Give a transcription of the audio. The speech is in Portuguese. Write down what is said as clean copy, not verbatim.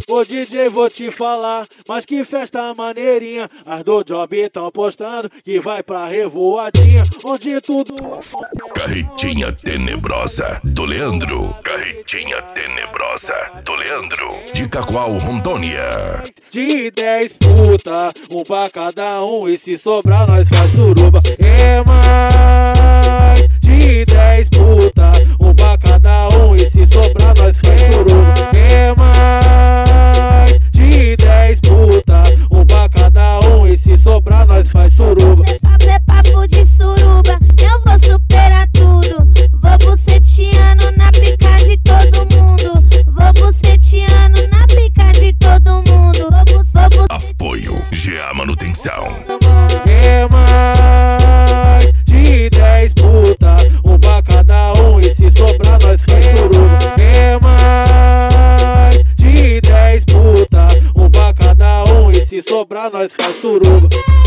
Ô DJ, vou te falar, mas que festa maneirinha. As do Job tão postando que vai pra revoadinha, onde tudo acontece. Carretinha Tenebrosa do Leandro. Carretinha Tenebrosa do Leandro. De Itaqual, Rondônia. De 10 puta, um pra cada um, e se sobrar nós faz suruba. É mais de 10 puta, um pra cada um, e se sobrar nós faz suruba. É mais de 10 puta, um pra cada um, e se sobrar nós faz suruba. É papo de suruba, eu vou superar tudo. Vou buceteando na pica de todo mundo. Vou buceteando na pica de todo mundo. Apoio GA Manutenção. É mais de 10 puta, um pra cada um, e se sobrar nós faz suruba. É mais de 10 puta, um pra cada um, e se sobrar nós faz suruba.